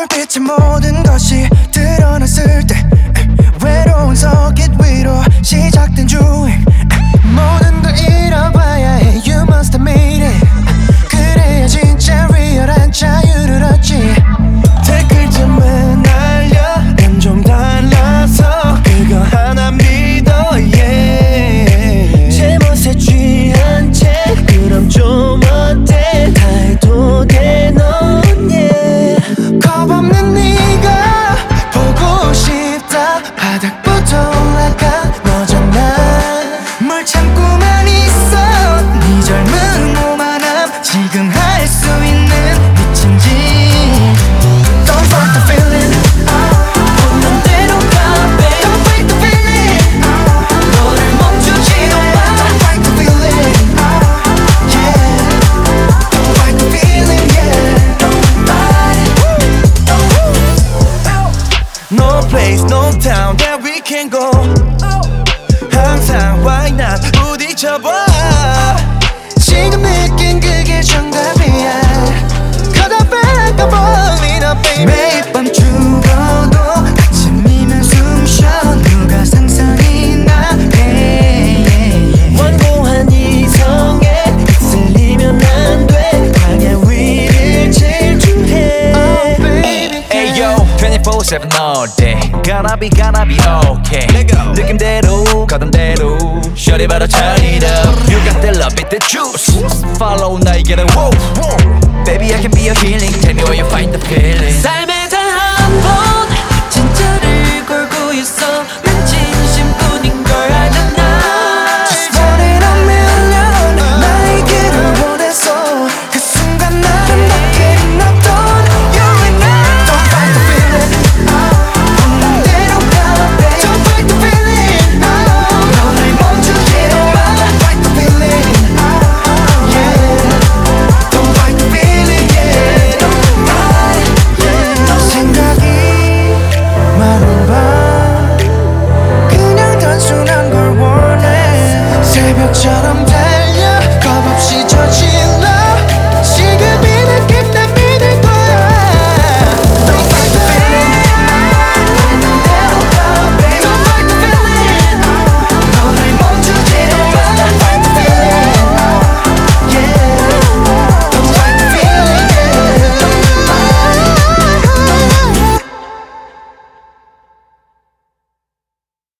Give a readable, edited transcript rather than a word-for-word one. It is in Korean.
빛의 모든 것이 드러났을 때 외로운 서킷 위로 시작된 주행 모든 걸 잃어봐야 해 You must have made it 그래야 진짜 리얼한 자유를 얻지 댓글쯤은 날려 난 좀 달라서 그거 하나 믿어 yeah. 제멋에 취한 채 그럼 좀 어때 다 해도 돼 넌 yeah. 겁없는 네가 보고 싶다 바닥부터 올라가 너잖아 뭘 참고만 있어 네 젊은 오만함 지금 할 수 있는 미친 짓 Don't fight the feeling 보는 대로 가 babe Don't fight the feeling 너를 멈추지도 마 Don't fight the feeling yeah Don't fight the feeling yeah Don't fight No place no town that we can go 항상 why not 부딪혀봐 지금 느낀 그게 정답이야 Cause I feel like I'm falling up baby 매일 밤 죽어도 아침이면 숨쉬어 누가 상상이 나 완고한 이성에 휩쓸리면 안돼 강한 위를 질주해 Oh baby Hey yo 24/7 all day Gotta be okay 느낌대로 가던대로 Shorty better turn it up You got the love with the juice Follow 나의 길을 whoa. Baby I can be your healing Tell me where you find the feeling 삶에 단 한 번 진짜를 걸고 있어